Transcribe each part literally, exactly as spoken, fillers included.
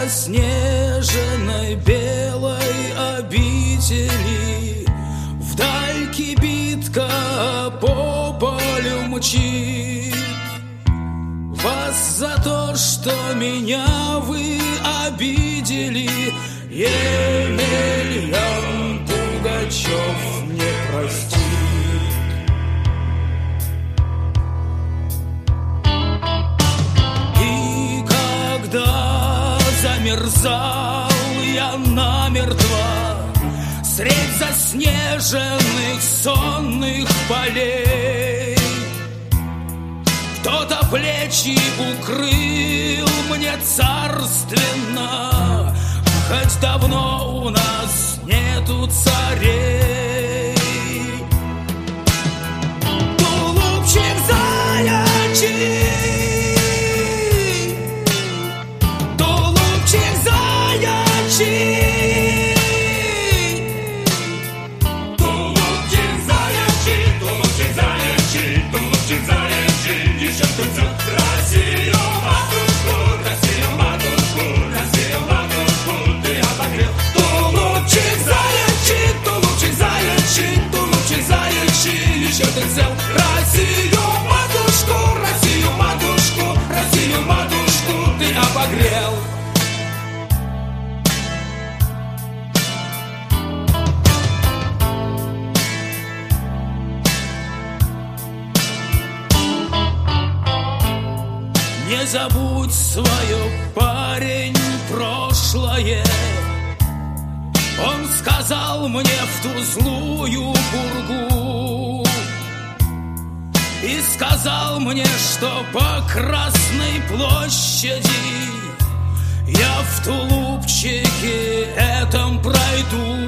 заснеженной белой обители вдаль кибитка по полю мчит. Вас за то, что меня вы обидели, Емельян Пугачев не простит. И когда замерзал я намертво средь заснеженных сонных полей, кто-то плечи укрыл мне царственно, хоть давно у нас нету царей. Тулупчик заячий, тулупчик заячий, тулупчик заячий, тулупчик заячий, тулупчик заячий, еще птицу. Россию, матушку, Россию, матушку, Россию, матушку, ты обогрел. Тулупчик заячий, тулупчик заячий, тулупчик заячий, еще ты цел. Россию, матушку, Россию, матушку, Россию, матушку, ты обогрел. Не забудь свое, парень, прошлое. Он сказал мне в ту злую пургу и сказал мне, что по Красной площади я в тулупчике этом пройду.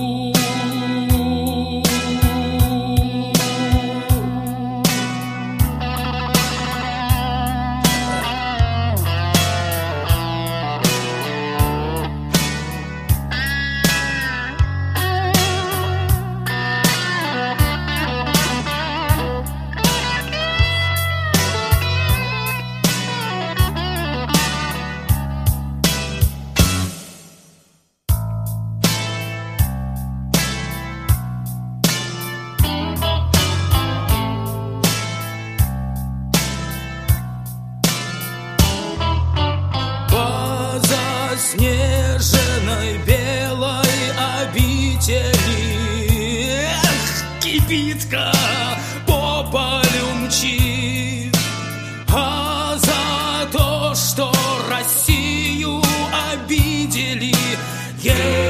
Заснеженной белой обители, эх, кибитка по полю мчит. А за то, что Россию обидели, ей